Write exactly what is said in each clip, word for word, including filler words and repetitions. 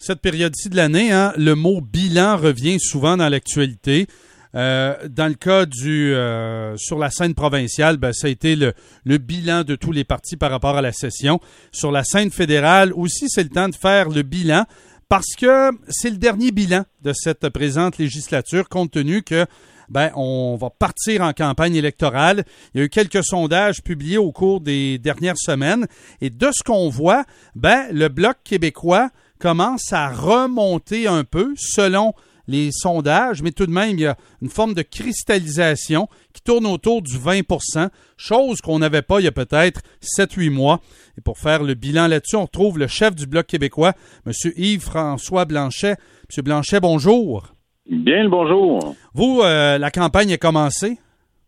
cette période-ci de l'année, hein, le mot bilan revient souvent dans l'actualité. Euh, dans le cas du euh, sur la scène provinciale, ben, ça a été le, le bilan de tous les partis par rapport à la session. Sur la scène fédérale aussi, c'est le temps de faire le bilan parce que c'est le dernier bilan de cette présente législature, compte tenu que ben, on va partir en campagne électorale. Il y a eu quelques sondages publiés au cours des dernières semaines. Et de ce qu'on voit, ben, le Bloc québécois commence à remonter un peu selon les sondages, mais tout de même, il y a une forme de cristallisation qui tourne autour du vingt pour cent, chose qu'on n'avait pas il y a peut-être sept huit mois. Et pour faire le bilan là-dessus, on retrouve le chef du Bloc québécois, M. Yves-François Blanchet. M. Blanchet, bonjour. Bien le bonjour. Vous, euh, la campagne a commencé?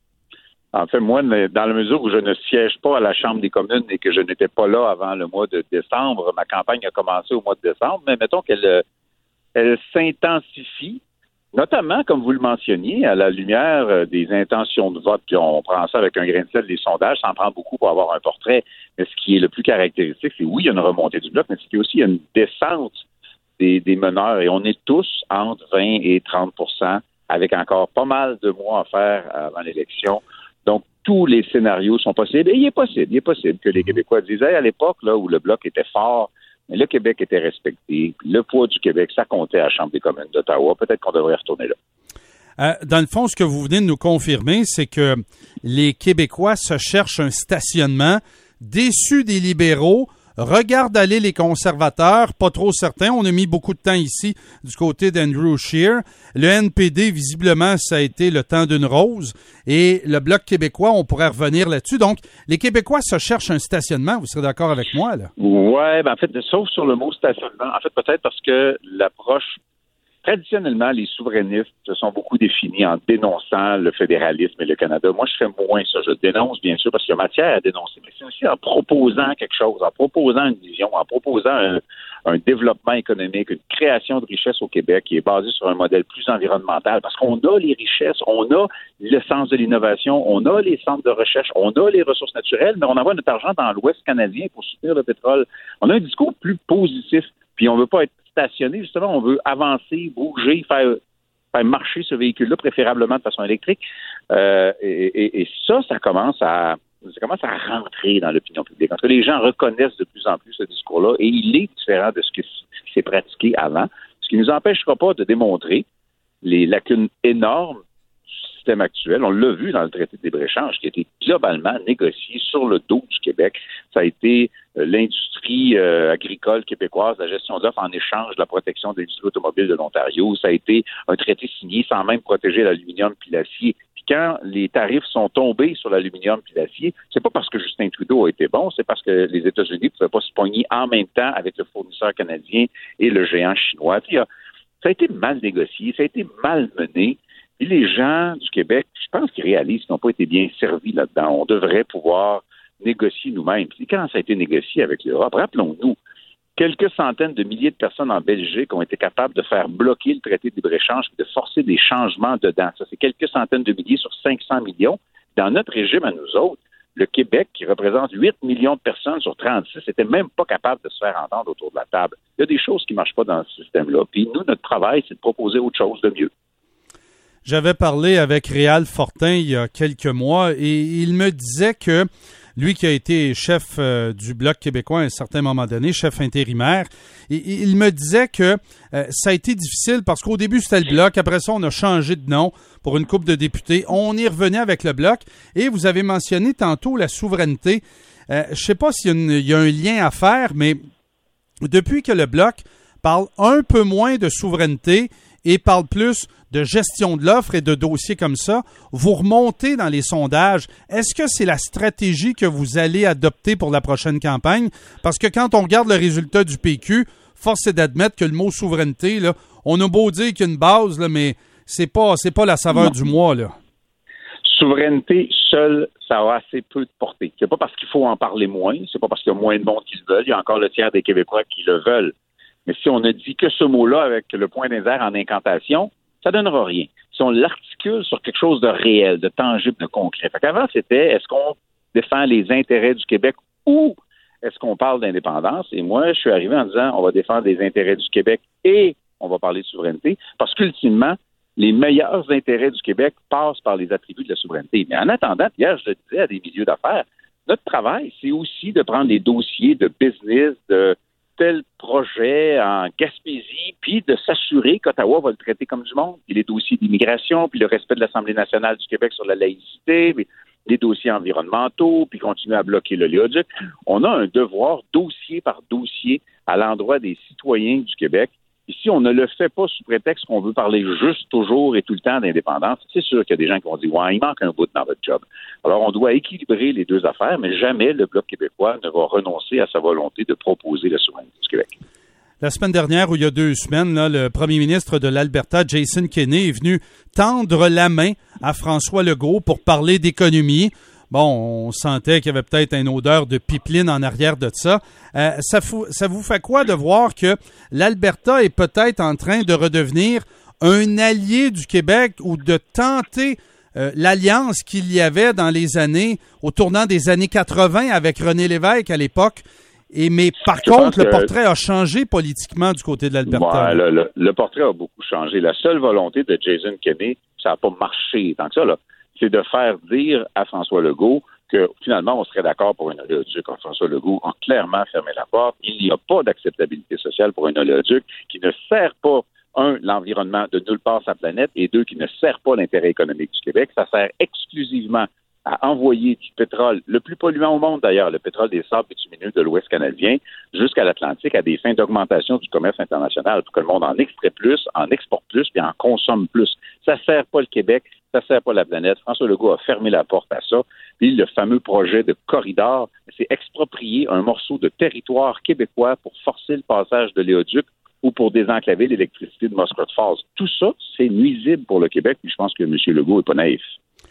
En fait, moi, dans la mesure où je ne siège pas à la Chambre des communes et que je n'étais pas là avant le mois de décembre, ma campagne a commencé au mois de décembre, mais mettons qu'elle elle s'intensifie, notamment, comme vous le mentionniez, à la lumière des intentions de vote. Puis on prend ça avec un grain de sel des sondages, ça en prend beaucoup pour avoir un portrait. Mais ce qui est le plus caractéristique, c'est oui, il y a une remontée du Bloc, mais c'est aussi il y a une descente Des, des meneurs, et on est tous entre vingt et trente pour cent, avec encore pas mal de mois à faire avant l'élection. Donc, tous les scénarios sont possibles. Et il est possible, il est possible que les Québécois disaient à l'époque là où le Bloc était fort, mais le Québec était respecté, puis le poids du Québec, ça comptait à la Chambre des communes d'Ottawa. Peut-être qu'on devrait retourner là. Euh, dans le fond, ce que vous venez de nous confirmer, c'est que les Québécois se cherchent un stationnement, déçus des libéraux, regarde aller les conservateurs, pas trop certains. On a mis beaucoup de temps ici du côté d'Andrew Scheer. Le N P D, visiblement, ça a été le temps d'une rose. Et le Bloc québécois, on pourrait revenir là-dessus. Donc, les Québécois se cherchent un stationnement. Vous serez d'accord avec moi, là? Oui, ben en fait, sauf sur le mot stationnement. En fait, peut-être parce que l'approche... Traditionnellement, les souverainistes se sont beaucoup définis en dénonçant le fédéralisme et le Canada. Moi, je fais moins ça. Je dénonce, bien sûr, parce qu'il y a matière à dénoncer, mais c'est aussi en proposant quelque chose, en proposant une vision, en proposant un, un développement économique, une création de richesse au Québec qui est basée sur un modèle plus environnemental, parce qu'on a les richesses, on a l'essence de l'innovation, on a les centres de recherche, on a les ressources naturelles, mais on envoie notre argent dans l'Ouest canadien pour soutenir le pétrole. On a un discours plus positif, puis on ne veut pas être stationné, justement, on veut avancer, bouger, faire, faire marcher ce véhicule-là, préférablement de façon électrique. Euh, et, et, et ça, ça commence à ça commence à rentrer dans l'opinion publique. En tout cas, les gens reconnaissent de plus en plus ce discours-là, et il est différent de ce, que, ce qui s'est pratiqué avant, ce qui ne nous empêchera pas de démontrer les lacunes énormes du système actuel. On l'a vu dans le traité de libre-échange qui a été globalement négocié sur le dos du Québec. Ça a été euh, l'industrie euh, agricole québécoise, la gestion d'offres en échange de la protection de l'industrie automobile de l'Ontario. Ça a été un traité signé sans même protéger l'aluminium puis l'acier. Puis quand les tarifs sont tombés sur l'aluminium puis l'acier, c'est pas parce que Justin Trudeau a été bon, c'est parce que les États-Unis ne pouvaient pas se pogner en même temps avec le fournisseur canadien et le géant chinois. Il y a, ça a été mal négocié, ça a été mal mené. Et les gens du Québec, je pense qu'ils réalisent qu'ils n'ont pas été bien servis là-dedans. On devrait pouvoir négocier nous-mêmes. Puis quand ça a été négocié avec l'Europe, rappelons-nous, quelques centaines de milliers de personnes en Belgique ont été capables de faire bloquer le traité de libre-échange et de forcer des changements dedans. Ça, c'est quelques centaines de milliers sur cinq cents millions. Dans notre régime à nous autres, le Québec, qui représente huit millions de personnes sur trente-six, n'était même pas capable de se faire entendre autour de la table. Il y a des choses qui ne marchent pas dans ce système-là. Puis nous, notre travail, c'est de proposer autre chose de mieux. J'avais parlé avec Réal Fortin il y a quelques mois et il me disait que lui qui a été chef euh, du Bloc québécois à un certain moment donné, chef intérimaire, et, et il me disait que euh, ça a été difficile parce qu'au début c'était le Bloc, après ça on a changé de nom pour une couple de députés, on y revenait avec le Bloc et vous avez mentionné tantôt la souveraineté. Euh, je ne sais pas s'il y a, une, il y a un lien à faire, mais depuis que le Bloc parle un peu moins de souveraineté et parle plus de gestion de l'offre et de dossiers comme ça, vous remontez dans les sondages. Est-ce que c'est la stratégie que vous allez adopter pour la prochaine campagne? Parce que quand on regarde le résultat du P Q, force est d'admettre que le mot souveraineté, là, on a beau dire qu'il y a une base, là, mais c'est pas, c'est pas la saveur non. du mois, là. Souveraineté seule, ça a assez peu de portée. C'est pas parce qu'il faut en parler moins, c'est pas parce qu'il y a moins de monde qui le veulent, il y a encore le tiers des Québécois qui le veulent. Mais si on ne dit que ce mot-là avec le point des airs en incantation, ça donnera rien. Si on l'articule sur quelque chose de réel, de tangible, de concret. Fait qu'avant, c'était est-ce qu'on défend les intérêts du Québec ou est-ce qu'on parle d'indépendance? Et moi, je suis arrivé en disant, on va défendre les intérêts du Québec et on va parler de souveraineté, parce qu'ultimement, les meilleurs intérêts du Québec passent par les attributs de la souveraineté. Mais en attendant, hier, je le disais à des milieux d'affaires, notre travail, c'est aussi de prendre les dossiers de business, de tel projet en Gaspésie, puis de s'assurer qu'Ottawa va le traiter comme du monde. Puis les dossiers d'immigration, puis le respect de l'Assemblée nationale du Québec sur la laïcité, puis les dossiers environnementaux, puis continuer à bloquer l'oléoduc. On a un devoir, dossier par dossier, à l'endroit des citoyens du Québec. Et si on ne le fait pas sous prétexte qu'on veut parler juste, toujours et tout le temps d'indépendance, c'est sûr qu'il y a des gens qui vont dire « Ouais, il manque un bout dans votre job ». Alors, on doit équilibrer les deux affaires, mais jamais le Bloc québécois ne va renoncer à sa volonté de proposer la souveraineté du Québec. La semaine dernière, ou il y a deux semaines, là, le premier ministre de l'Alberta, Jason Kenney, est venu tendre la main à François Legault pour parler d'économie. Bon, on sentait qu'il y avait peut-être une odeur de pipeline en arrière de ça. Euh, ça, fou, ça vous fait quoi de voir que l'Alberta est peut-être en train de redevenir un allié du Québec ou de tenter euh, l'alliance qu'il y avait dans les années, au tournant des années quatre-vingt avec René Lévesque à l'époque? Et, mais par Je contre, le que... portrait a changé politiquement du côté de l'Alberta. Ouais, le, le, le portrait a beaucoup changé. La seule volonté de Jason Kenney, ça n'a pas marché tant que ça, là, c'est de faire dire à François Legault que finalement, on serait d'accord pour un oléoduc. François Legault a clairement fermé la porte. Il n'y a pas d'acceptabilité sociale pour un oléoduc qui ne sert pas, un, l'environnement de nulle part sur la planète, et deux, qui ne sert pas l'intérêt économique du Québec. Ça sert exclusivement à envoyer du pétrole, le plus polluant au monde d'ailleurs, le pétrole des sables bitumineux de l'Ouest canadien, jusqu'à l'Atlantique à des fins d'augmentation du commerce international pour que le monde en extrait plus, en exporte plus, puis en consomme plus. Ça sert pas le Québec, ça sert pas la planète. François Legault a fermé la porte à ça. Puis le fameux projet de corridor, c'est exproprier un morceau de territoire québécois pour forcer le passage de l'éoduc ou pour désenclaver l'électricité de Muskrat Falls. Tout ça, c'est nuisible pour le Québec, puis je pense que M. Legault n'est pas naïf.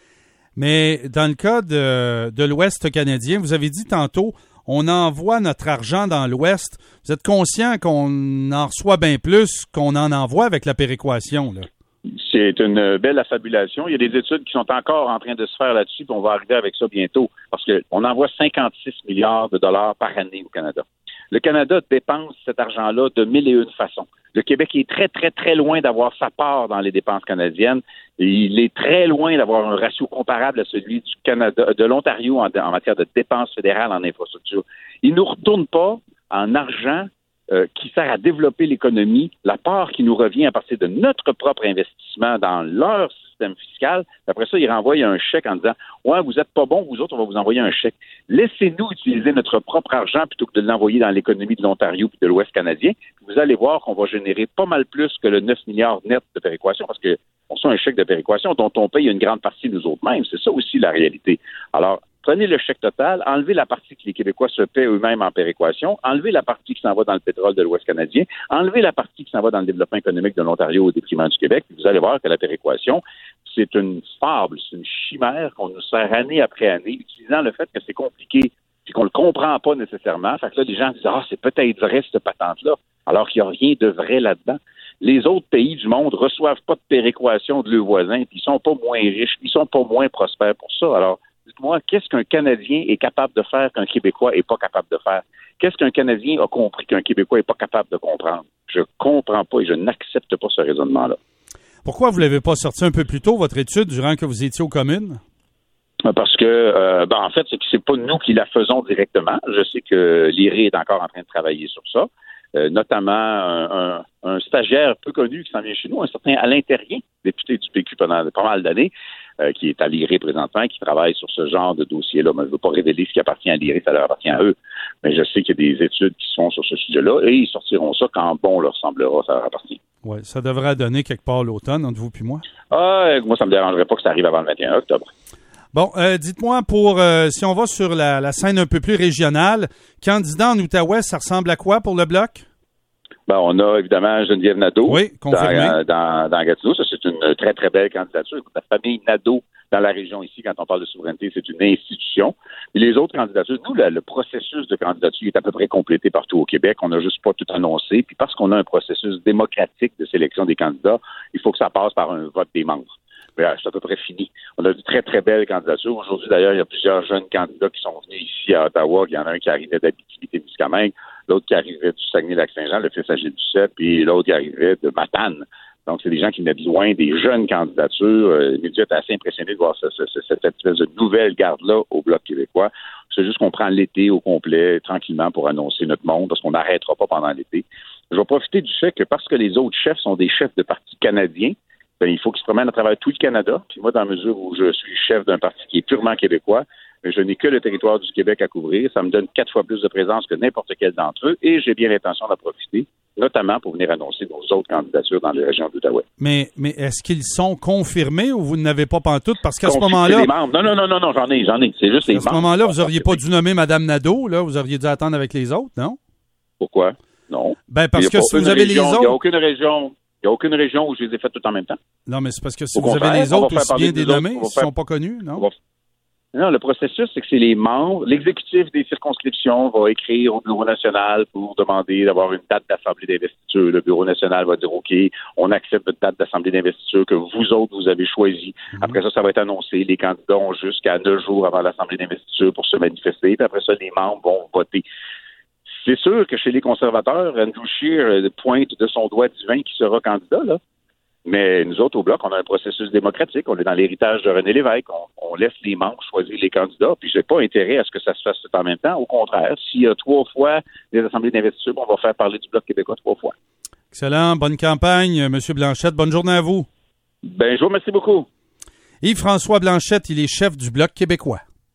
Mais dans le cas de, de l'Ouest canadien, vous avez dit tantôt, on envoie notre argent dans l'Ouest. Vous êtes conscient qu'on en reçoit bien plus qu'on en envoie avec la péréquation, là? C'est une belle affabulation. Il y a des études qui sont encore en train de se faire là-dessus, puis on va arriver avec ça bientôt, parce qu'on envoie cinquante-six milliards de dollars par année au Canada. Le Canada dépense cet argent-là de mille et une façons. Le Québec est très, très, très loin d'avoir sa part dans les dépenses canadiennes. Il est très loin d'avoir un ratio comparable à celui du Canada, de l'Ontario en, en matière de dépenses fédérales en infrastructure. Il ne nous retourne pas en argent euh, qui sert à développer l'économie, la part qui nous revient à partir de notre propre investissement dans leur système fiscal. Après ça, il renvoie un chèque en disant « Ouais, vous êtes pas bons, vous autres, on va vous envoyer un chèque. Laissez-nous utiliser notre propre argent plutôt que de l'envoyer dans l'économie de l'Ontario et de l'Ouest canadien. Vous allez voir qu'on va générer pas mal plus que le neuf milliards net de péréquation parce que on reçoit un chèque de péréquation dont on paye une grande partie nous autres mêmes. C'est ça aussi la réalité. Alors, prenez le chèque total, enlevez la partie que les Québécois se paient eux-mêmes en péréquation, enlevez la partie qui s'en va dans le pétrole de l'Ouest canadien, enlevez la partie qui s'en va dans le développement économique de l'Ontario au détriment du Québec, puis vous allez voir que la péréquation, c'est une fable, c'est une chimère qu'on nous sert année après année, utilisant le fait que c'est compliqué puis qu'on le comprend pas nécessairement. Fait que là, les gens disent « Ah, c'est peut-être vrai, cette patente-là », alors qu'il n'y a rien de vrai là-dedans. Les autres pays du monde reçoivent pas de péréquation de leurs voisins, puis ils sont pas moins riches, ils sont pas moins prospères pour ça. Alors, dites-moi, qu'est-ce qu'un Canadien est capable de faire qu'un Québécois est pas capable de faire? Qu'est-ce qu'un Canadien a compris qu'un Québécois est pas capable de comprendre? Je comprends pas et je n'accepte pas ce raisonnement-là. Pourquoi vous ne l'avez pas sorti un peu plus tôt, votre étude, durant que vous étiez aux communes? Parce que, euh, ben, en fait, c'est que c'est pas nous qui la faisons directement. Je sais que l'I R I est encore en train de travailler sur ça. Euh, notamment un, un, un stagiaire peu connu qui s'en vient chez nous, un certain Alain Terrien, député du P Q pendant pas mal d'années, euh, qui est à l'I R I présentement, qui travaille sur ce genre de dossier-là. Mais je ne veux pas révéler ce qui appartient à l'I R I, ça leur appartient à eux. Mais je sais qu'il y a des études qui se font sur ce sujet-là et ils sortiront ça quand bon leur semblera, ça leur appartient. Oui, ça devrait donner quelque part l'automne, entre vous puis moi. Ah, moi, ça me dérangerait pas que ça arrive avant le vingt et un octobre. Bon, euh, dites-moi, pour euh, si on va sur la, la scène un peu plus régionale, candidat en Outaouais, ça ressemble à quoi pour le Bloc? Ben, on a évidemment Geneviève Nadeau oui, confirmé. dans, dans, dans Gatineau. Ça, c'est une très, très belle candidature. Écoute, la famille Nadeau dans la région ici, quand on parle de souveraineté, c'est une institution. Et les autres candidatures, nous, le, le processus de candidature est à peu près complété partout au Québec. On n'a juste pas tout annoncé. Puis parce qu'on a un processus démocratique de sélection des candidats, il faut que ça passe par un vote des membres. c'est à peu près fini. On a de très, très belles candidatures. Aujourd'hui, d'ailleurs, il y a plusieurs jeunes candidats qui sont venus ici à Ottawa. Il y en a un qui arrivait d'Abitibi-Témiscamingue, l'autre qui arrivait du Saguenay-Lac-Saint-Jean, le fils à Gilles Duceppe, puis l'autre qui arrivait de Matane. Donc, c'est des gens qui venaient de loin, des jeunes candidatures. Euh, les médias étaient assez impressionnés de voir ce, ce, ce, cette espèce de nouvelle garde-là au Bloc québécois. C'est juste qu'on prend l'été au complet, tranquillement, pour annoncer notre monde, parce qu'on n'arrêtera pas pendant l'été. Je vais profiter du fait que parce que les autres chefs sont des chefs de partis canadiens, ben, il faut qu'ils se promènent à travers tout le Canada. Puis moi, dans la mesure où je suis chef d'un parti qui est purement québécois, je n'ai que le territoire du Québec à couvrir. Ça me donne quatre fois plus de présence que n'importe quel d'entre eux et j'ai bien l'intention d'en profiter, notamment pour venir annoncer nos autres candidatures dans les régions d'Outaouais. Mais, mais est-ce qu'ils sont confirmés ou vous n'avez pas pantoute? Parce qu'à Confirmer ce moment-là... Les membres. Non, non, non, non, non, j'en ai, j'en ai. C'est juste les membres. À ce moment-là, vous n'auriez pas dû nommer Mme Nadeau, là? Vous auriez dû attendre avec les autres, non? Pourquoi? Non. Ben, parce que si vous avez région, les autres... Il n'y a aucune région... Il n'y a aucune région où je les ai faites toutes en même temps. Non, mais c'est parce que si Au vous contraire, avez les on va autres faire aussi parler bien des dénommés, autres, on va ils ne faire- sont pas connus, non? On va- Non, le processus, c'est que c'est les membres. L'exécutif des circonscriptions va écrire au Bureau national pour demander d'avoir une date d'assemblée d'investiture. Le Bureau national va dire, OK, on accepte votre date d'assemblée d'investiture que vous autres, vous avez choisie. Mhm. Après ça, ça va être annoncé. Les candidats ont jusqu'à neuf jours avant l'assemblée d'investiture pour se manifester. Puis après ça, les membres vont voter. C'est sûr que chez les conservateurs, Andrew Scheer euh, pointe de son doigt divin qui sera candidat, là. Mais nous autres, au Bloc, on a un processus démocratique. On est dans l'héritage de René Lévesque. On, on laisse les membres choisir les candidats. Puis, j'ai pas intérêt à ce que ça se fasse tout en même temps. Au contraire, s'il y a trois fois des assemblées d'investiture, on va faire parler du Bloc québécois trois fois. Excellent. Bonne campagne, M. Blanchette. Bonne journée à vous. Ben, je vous remercie beaucoup. Yves-François Blanchette, il est chef du Bloc québécois.